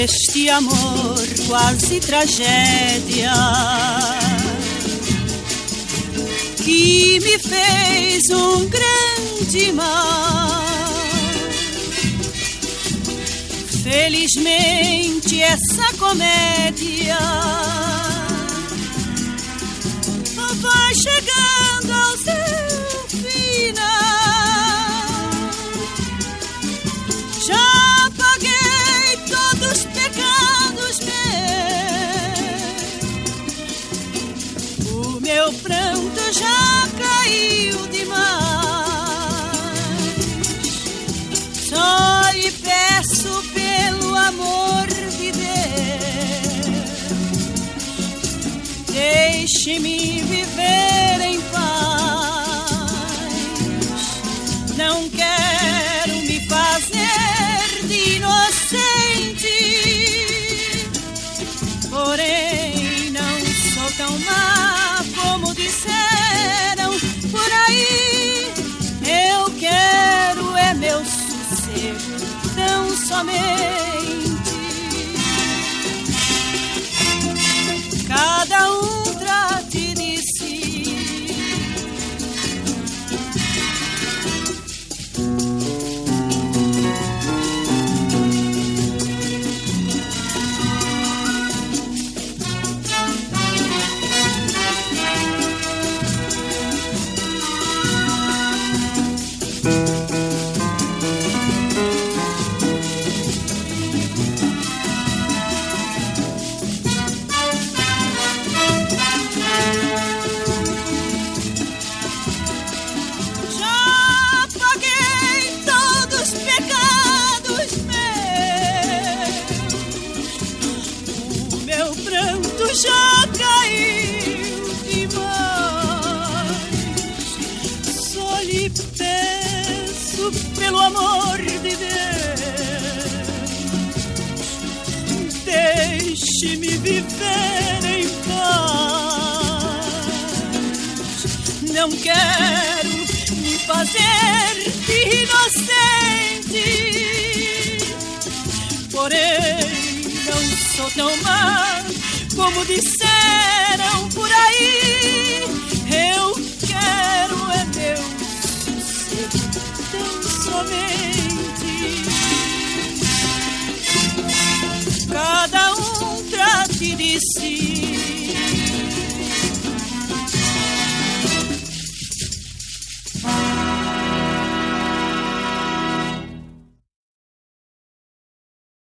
Este amor quase tragédia que me fez um grande mal. Felizmente essa comédia vai chegando ao seu final. Já paguei todos os pecados meus, o meu pranto já caiu demais. Só lhe peço pelo amor de Deus, deixe-me viver em paz. Não quero me fazer de inocente, porém não sou tão má como disseram por aí. Eu quero é meu sossego, tão somente. Cada um trate de si. Já caiu demais. Só lhe peço pelo amor de Deus, deixe-me viver em paz. Não quero me fazer de inocente, porém não sou tão má como disseram por aí. Eu quero é meu sossego, tão somente. Cada um trate de si.